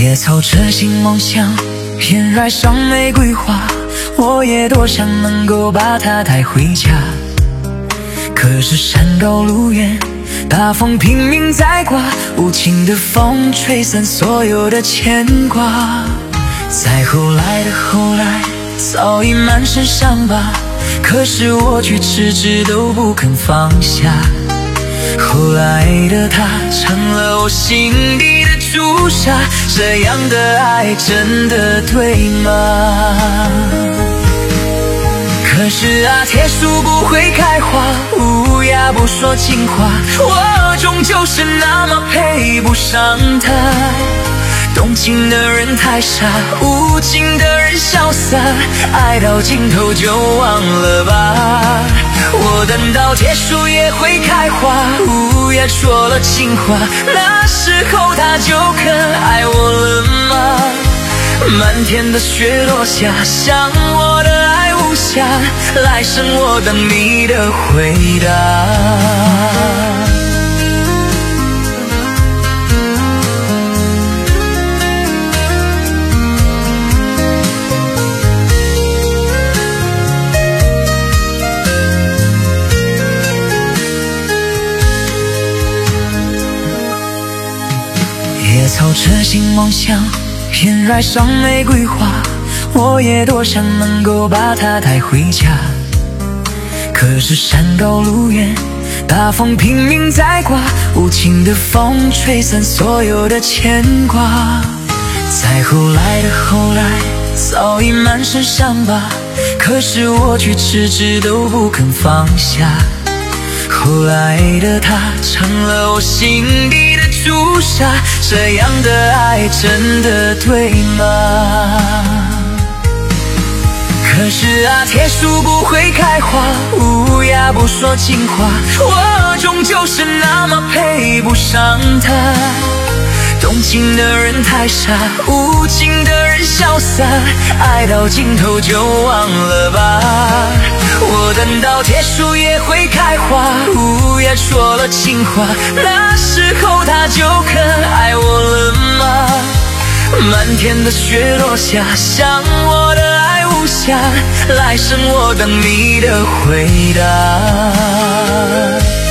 野草遮心梦想，偏染上玫瑰花。我也多想能够把它带回家，可是山高路远，大风拼命在刮，无情的风吹散所有的牵挂。再后来的后来，早已满身伤疤，可是我却迟迟都不肯放下。后来的他成了我心底的朱砂，这样的爱真的对吗？可是啊，铁树不会开花，乌鸦不说情话，我终究是那么配不上他。动情的人太傻，无情的人潇洒，爱到尽头就忘了吧。我等到铁树也会开花，乌鸦说了情话，那时候他就肯爱我了吗？漫天的雪落下，像我的爱无瑕，来生我等你的回答。野草遮心梦想，偏染上玫瑰花。我也多想能够把它带回家，可是山高路远，大风拼命在刮，无情的风吹散所有的牵挂。再后来的后来，早已满身伤疤，可是我却迟迟都不肯放下。后来的他成了我心底的朱砂，这样的爱真的对吗？可是啊，铁树不会开花，乌鸦不说情话，我终究是那么配不上他。动情的人太傻，无情的人潇洒，爱到尽头就忘了吧。我等到铁树也会开花，乌鸦说了情话，那时候他就肯爱我了吗？漫天的雪落下，像我的爱无瑕，来生我等你的回答。